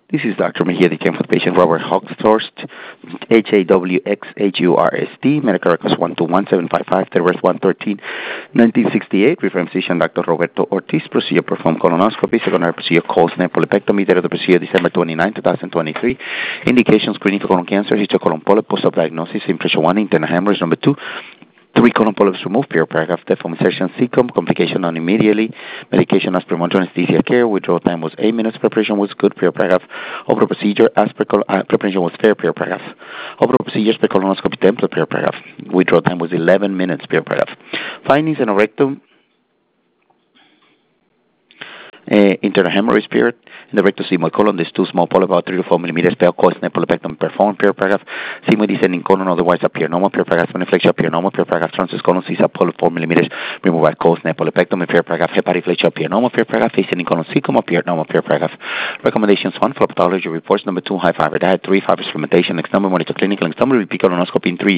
This is Dr. Mejia, the came for the patient Robert Hawkshurst, Hawkshurst, medical records 121755, Terrace 113, 1968, reference physician Dr. Roberto Ortiz, procedure performed colonoscopy, secondary procedure colon polypectomy, date of the procedure December 29, 2023, indication screening for colon cancer, histocolon polyp, post-op diagnosis, impression 1, internal hemorrhage, number 2, 3 colon polyps removed, period paragraph, death from insertion CCOM, complication on immediately, medication as per monitoring anesthesia care, withdrawal time was 8 minutes, preparation was good, period paragraph, overall procedure as per preparation was fair, period paragraph, overall procedures per colonoscopy template, period paragraph, withdrawal time was 11 minutes, period paragraph, findings in a rectum, internal hemorrhage period. In the rectus sigmoid colon, there's 2 small polyps, about 3 to 4 millimeters, pale coil polypectomy performed, period paragraph. Sigmoid descending colon, otherwise appear normal, period paragraph. Maniflexion appear normal, period paragraph. Transverse colon, CISA polyp 4 millimeters, removed by coil polypectomy, period paragraph. Hepatic flexure appear normal, period paragraph. Descending colon, cecum appear normal, period paragraph. Recommendations 1 for pathology reports. Number 2, high fiber diet. 3, fiber supplementation. Next number, monitor clinical. Next number, repeat colonoscopy in 3